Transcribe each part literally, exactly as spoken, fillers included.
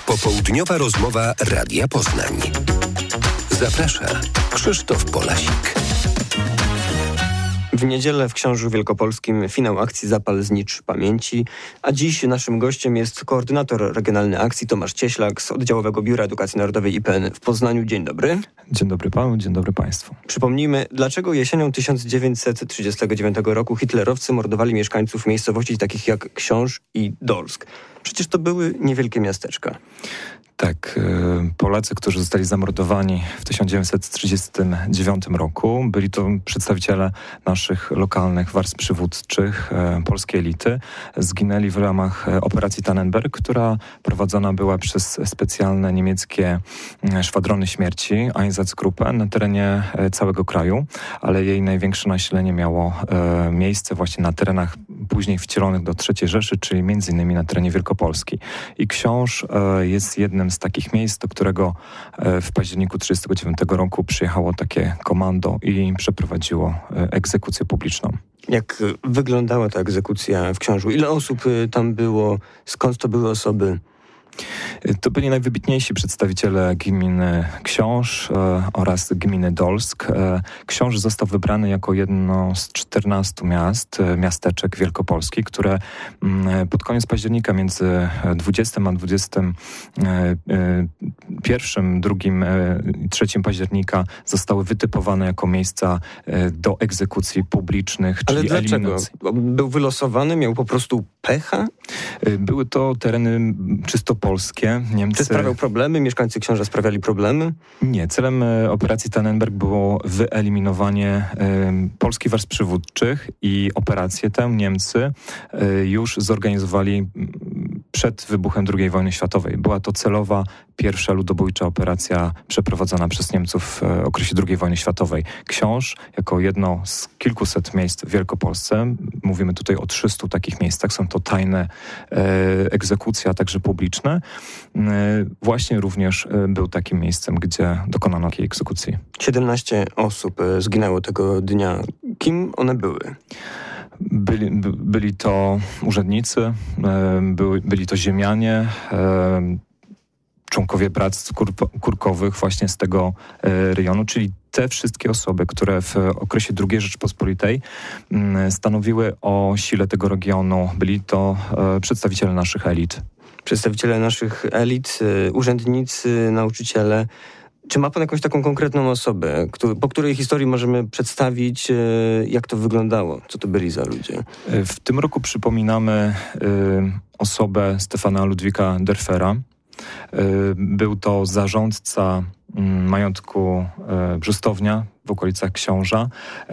Popołudniowa rozmowa Radia Poznań. Zaprasza Krzysztof Polasik. W niedzielę w Książu Wielkopolskim finał akcji Zapal Znicz Pamięci, a dziś naszym gościem jest koordynator regionalny akcji Tomasz Cieślak z Oddziałowego Biura Edukacji Narodowej I P N w Poznaniu. Dzień dobry. Dzień dobry panu, dzień dobry państwu. Przypomnijmy, dlaczego jesienią tysiąc dziewięćset trzydziestego dziewiątego roku hitlerowcy mordowali mieszkańców miejscowości takich jak Książ i Dolsk. Przecież to były niewielkie miasteczka. Tak, Polacy, którzy zostali zamordowani w tysiąc dziewięćset trzydziestym dziewiątym roku, byli to przedstawiciele naszych lokalnych warstw przywódczych, polskiej elity. Zginęli w ramach operacji Tannenberg, która prowadzona była przez specjalne niemieckie szwadrony śmierci, Einsatzgruppe, na terenie całego kraju, ale jej największe nasilenie miało miejsce właśnie na terenach później wcielonych do trzeciej Rzeszy, czyli między innymi na terenie Wielkopolski. I Książ jest jednym z takich miejsc, do którego w październiku tysiąc dziewięćset trzydziestego dziewiątego roku przyjechało takie komando i przeprowadziło egzekucję publiczną. Jak wyglądała ta egzekucja w Książu? Ile osób tam było? Skąd to były osoby? To byli najwybitniejsi przedstawiciele gminy Książ e, oraz gminy Dolsk. E, Książ został wybrany jako jedno z czternastu miast, e, miasteczek Wielkopolski, które m, pod koniec października między dwudziestym a dwudziestym pierwszym, drugim i trzecim października zostały wytypowane jako miejsca e, do egzekucji publicznych, czyli Ale dlaczego? eliminacji. Był wylosowany? Miał po prostu pecha? E, były to tereny czysto polskie. Niemcy... Czy sprawiał problemy? Mieszkańcy Książa sprawiali problemy? Nie. Celem e, operacji Tannenberg było wyeliminowanie e, polskich warstw przywódczych i operację tę Niemcy e, już zorganizowali przed wybuchem drugiej wojny światowej. Była to celowa, pierwsza ludobójcza operacja przeprowadzona przez Niemców w okresie drugiej wojny światowej. Książ, jako jedno z kilkuset miejsc w Wielkopolsce, mówimy tutaj o trzystu takich miejscach, są to tajne e, egzekucje, a także publiczne, e, właśnie również e, był takim miejscem, gdzie dokonano takiej egzekucji. siedemnaście osób zginęło tego dnia. Kim one były? Byli, by, byli to urzędnicy, e, byli, byli to ziemianie, e, członkowie bractw kur, kurkowych właśnie z tego e, rejonu, czyli te wszystkie osoby, które w okresie drugiej Rzeczpospolitej m, stanowiły o sile tego regionu. Byli to e, przedstawiciele naszych elit. Przedstawiciele naszych elit, e, urzędnicy, nauczyciele. Czy ma pan jakąś taką konkretną osobę, który, po której historii możemy przedstawić, e, jak to wyglądało? Co to byli za ludzie? W tym roku przypominamy e, osobę Stefana Ludwika Derfera. Był to zarządca majątku Brzustownia w okolicach Książa,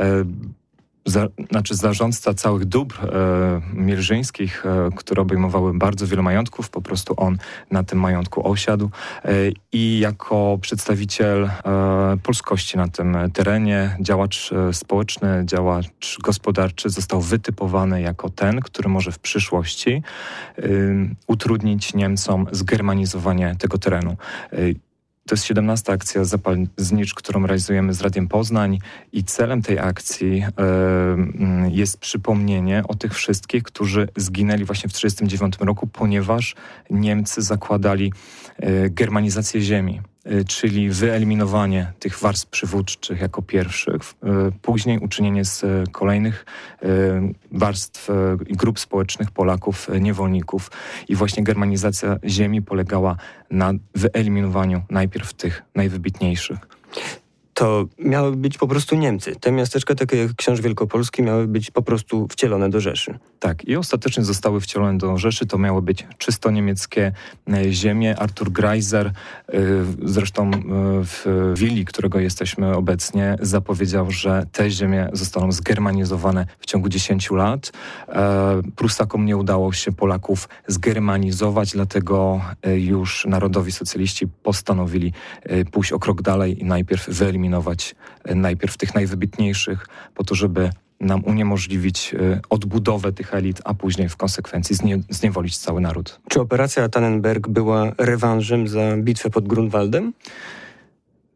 za, znaczy zarządca całych dóbr e, mielżyńskich, e, które obejmowały bardzo wiele majątków. Po prostu on na tym majątku osiadł e, i jako przedstawiciel e, polskości na tym terenie, działacz e, społeczny, działacz gospodarczy został wytypowany jako ten, który może w przyszłości e, utrudnić Niemcom zgermanizowanie tego terenu. E, To jest siedemnasta akcja Zapal Znicz, którą realizujemy z Radiem Poznań i celem tej akcji y, jest przypomnienie o tych wszystkich, którzy zginęli właśnie w tysiąc dziewięćset trzydziestym dziewiątym roku, ponieważ Niemcy zakładali y, germanizację ziemi, y, czyli wyeliminowanie tych warstw przywódczych jako pierwszych, y, później uczynienie z y, kolejnych y, warstw i y, grup społecznych Polaków, y, niewolników. I właśnie germanizacja ziemi polegała na wyeliminowaniu najpierw tych najwybitniejszych. To miały być po prostu Niemcy. Te miasteczka, takie jak Książ Wielkopolski, miały być po prostu wcielone do Rzeszy. Tak, i ostatecznie zostały wcielone do Rzeszy. To miały być czysto niemieckie ziemie. Artur Greiser, zresztą w willi, którego jesteśmy obecnie, zapowiedział, że te ziemie zostaną zgermanizowane w ciągu dziesięciu lat. Prusakom nie udało się Polaków zgermanizować, dlatego już narodowi socjaliści postanowili pójść o krok dalej i najpierw wyeliminować najpierw tych najwybitniejszych, po to, żeby nam uniemożliwić y, odbudowę tych elit, a później w konsekwencji znie, zniewolić cały naród. Czy operacja Tannenberg była rewanżem za bitwę pod Grunwaldem?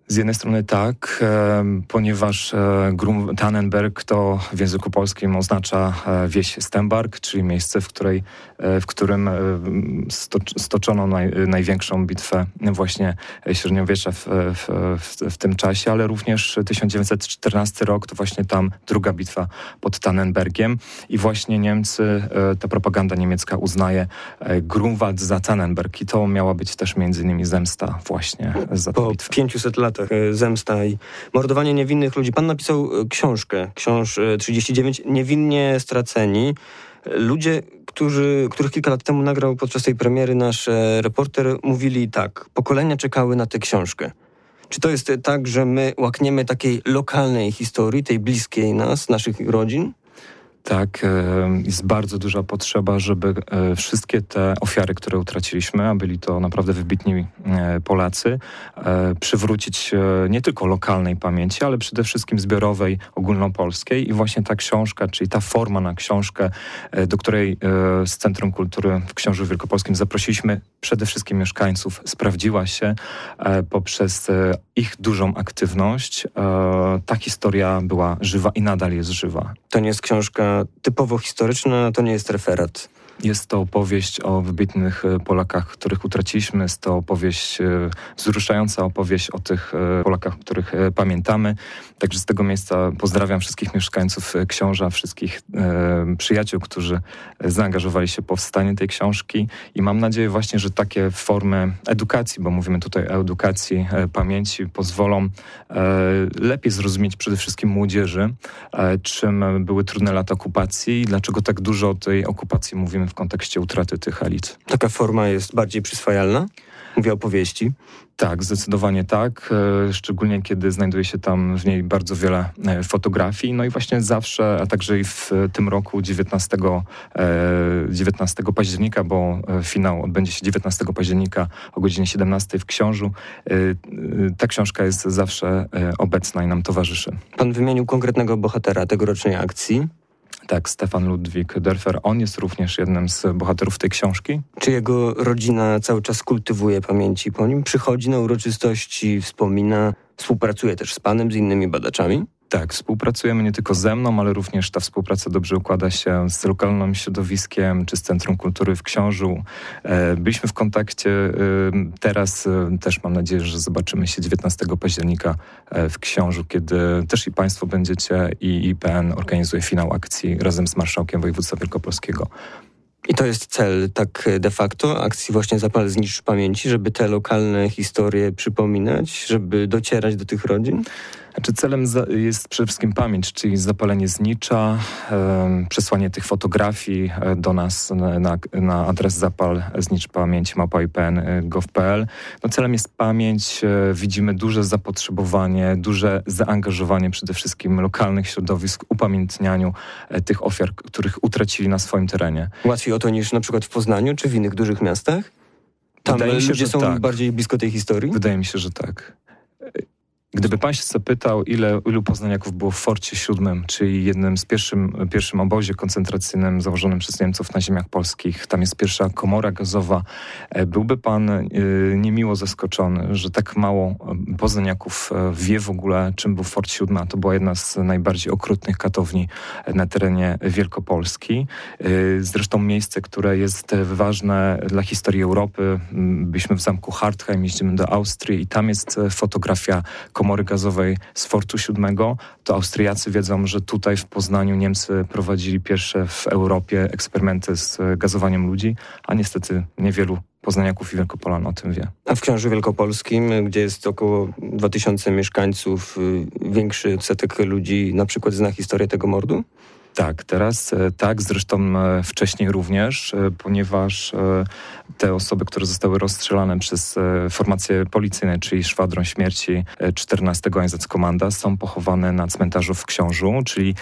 Z jednej strony tak, e, ponieważ e, Grum Tannenberg to w języku polskim oznacza e, wieś Stenbark, czyli miejsce, w, której, e, w którym e, sto, stoczono naj, największą bitwę właśnie średniowiecza w, w, w, w tym czasie, ale również tysiąc dziewięćset czternasty rok to właśnie tam druga bitwa pod Tannenbergiem i właśnie Niemcy, e, ta propaganda niemiecka uznaje e, Grunwald za Tannenberg i to miała być też między innymi zemsta właśnie za tę bitwę. Po pięciuset latach zemsta i mordowanie niewinnych ludzi. Pan napisał książkę, książ trzydzieści dziewięć, Niewinnie straceni. Ludzie, którzy, których kilka lat temu nagrał podczas tej premiery nasz reporter, mówili tak, pokolenia czekały na tę książkę. Czy to jest tak, że my łakniemy takiej lokalnej historii, tej bliskiej nas, naszych rodzin? Tak, jest bardzo duża potrzeba, żeby wszystkie te ofiary, które utraciliśmy, a byli to naprawdę wybitni Polacy, przywrócić nie tylko lokalnej pamięci, ale przede wszystkim zbiorowej, ogólnopolskiej. I właśnie ta książka, czyli ta forma na książkę, do której z Centrum Kultury w Książu Wielkopolskim zaprosiliśmy przede wszystkim mieszkańców, sprawdziła się poprzez ich dużą aktywność. Ta historia była żywa i nadal jest żywa. To nie jest książka typowo historyczna, to nie jest referat. Jest to opowieść o wybitnych Polakach, których utraciliśmy. Jest to opowieść, wzruszająca opowieść o tych Polakach, których pamiętamy. Także z tego miejsca pozdrawiam wszystkich mieszkańców Książa, wszystkich e, przyjaciół, którzy zaangażowali się w powstanie tej książki i mam nadzieję właśnie, że takie formy edukacji, bo mówimy tutaj o edukacji e, pamięci, pozwolą e, lepiej zrozumieć przede wszystkim młodzieży, e, czym były trudne lata okupacji i dlaczego tak dużo o tej okupacji mówimy w kontekście utraty tych elit. Taka forma jest bardziej przyswajalna? Mówię o opowieści. Tak, zdecydowanie tak, e, szczególnie kiedy znajduje się tam w niej bardzo wiele e, fotografii. No i właśnie zawsze, a także i w tym roku dziewiętnastego października, bo e, finał odbędzie się dziewiętnastego października o godzinie siedemnastej w Książu. E, e, ta książka jest zawsze e, obecna i nam towarzyszy. Pan wymienił konkretnego bohatera tegorocznej akcji. Tak, Stefan Ludwik Dörfer. On jest również jednym z bohaterów tej książki. Czy jego rodzina cały czas kultywuje pamięci po nim? Przychodzi na uroczystości, wspomina, współpracuje też z panem, z innymi badaczami? Tak, współpracujemy nie tylko ze mną, ale również ta współpraca dobrze układa się z lokalnym środowiskiem czy z Centrum Kultury w Książu. Byliśmy w kontakcie, teraz też mam nadzieję, że zobaczymy się dziewiętnastego października w Książu, kiedy też i państwo będziecie i I P N organizuje finał akcji razem z marszałkiem województwa wielkopolskiego. I to jest cel tak de facto akcji właśnie Zapal Znicz Pamięci, żeby te lokalne historie przypominać, żeby docierać do tych rodzin? Znaczy celem jest przede wszystkim pamięć, czyli zapalenie znicza, e, przesłanie tych fotografii do nas na, na adres zapal znicz pamięć małpa I P N kropka gov kropka p l. No celem jest pamięć, e, widzimy duże zapotrzebowanie, duże zaangażowanie przede wszystkim lokalnych środowisk w upamiętnianiu e, tych ofiar, których utracili na swoim terenie. Łatwiej o to niż na przykład w Poznaniu czy w innych dużych miastach? Tam Wydaje mi się, ludzie że są tak. bardziej blisko tej historii? Wydaje mi się, że tak. Gdyby pan się zapytał, ile, ilu poznaniaków było w Forcie siódmym, czyli jednym z pierwszym, pierwszym obozie koncentracyjnym założonym przez Niemców na ziemiach polskich, tam jest pierwsza komora gazowa, byłby pan y, niemiło zaskoczony, że tak mało poznaniaków wie w ogóle, czym był Fort siódmy, a to była jedna z najbardziej okrutnych katowni na terenie Wielkopolski. Y, zresztą miejsce, które jest ważne dla historii Europy. Byliśmy w zamku Hartheim, jeździmy do Austrii i tam jest fotografia komory gazowej z Fortu siódmego, to Austriacy wiedzą, że tutaj w Poznaniu Niemcy prowadzili pierwsze w Europie eksperymenty z gazowaniem ludzi, a niestety niewielu poznaniaków i Wielkopolan o tym wie. A w Książu Wielkopolskim, gdzie jest około dwa tysiące mieszkańców, większy odsetek ludzi na przykład zna historię tego mordu? Tak, teraz tak, zresztą wcześniej również, ponieważ te osoby, które zostały rozstrzelane przez formacje policyjne, czyli Szwadron Śmierci czternastego Einsatzkommanda, są pochowane na cmentarzu w Książu, czyli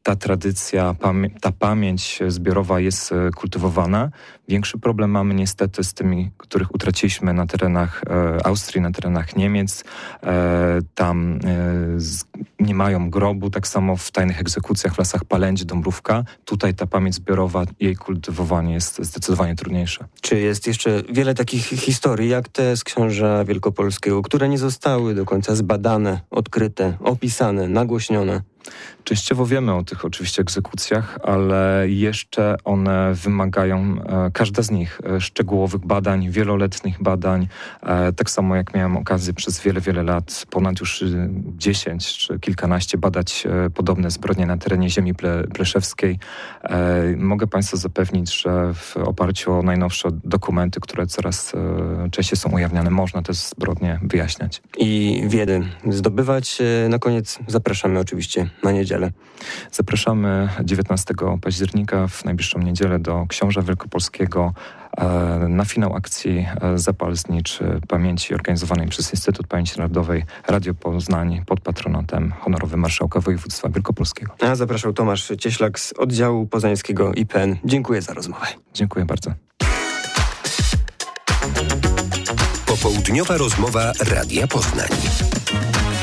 ta tradycja, pamię- ta pamięć zbiorowa jest kultywowana. Większy problem mamy niestety z tymi, których utraciliśmy na terenach e, Austrii, na terenach Niemiec. E, tam e, z, nie mają grobu, tak samo w tajnych egzekucjach w Lasach Palędzi, Dąbrówka. Tutaj ta pamięć zbiorowa, jej kultywowanie jest zdecydowanie trudniejsze. Czy jest jeszcze wiele takich historii, jak te z Książa Wielkopolskiego, które nie zostały do końca zbadane, odkryte, opisane, nagłośnione? Częściowo wiemy o tych oczywiście egzekucjach, ale jeszcze one wymagają, e, każda z nich, e, szczegółowych badań, wieloletnich badań. E, tak samo jak miałem okazję przez wiele, wiele lat, ponad już y, dziesięć czy kilkanaście badać e, podobne zbrodnie na terenie ziemi ple, pleszewskiej. E, mogę Państwa zapewnić, że w oparciu o najnowsze dokumenty, które coraz e, częściej są ujawniane, można te zbrodnie wyjaśniać. I wiedy zdobywać. E, Na koniec zapraszamy oczywiście na niedzielę. Zapraszamy dziewiętnastego października w najbliższą niedzielę do Książa Wielkopolskiego e, na finał akcji e, Zapal Znicz Pamięci organizowanej przez Instytut Pamięci Narodowej Radio Poznań pod patronatem honorowym Marszałka Województwa Wielkopolskiego. A zapraszał Tomasz Cieślak z oddziału poznańskiego I P N. Dziękuję za rozmowę. Dziękuję bardzo. Popołudniowa rozmowa Radia Poznań.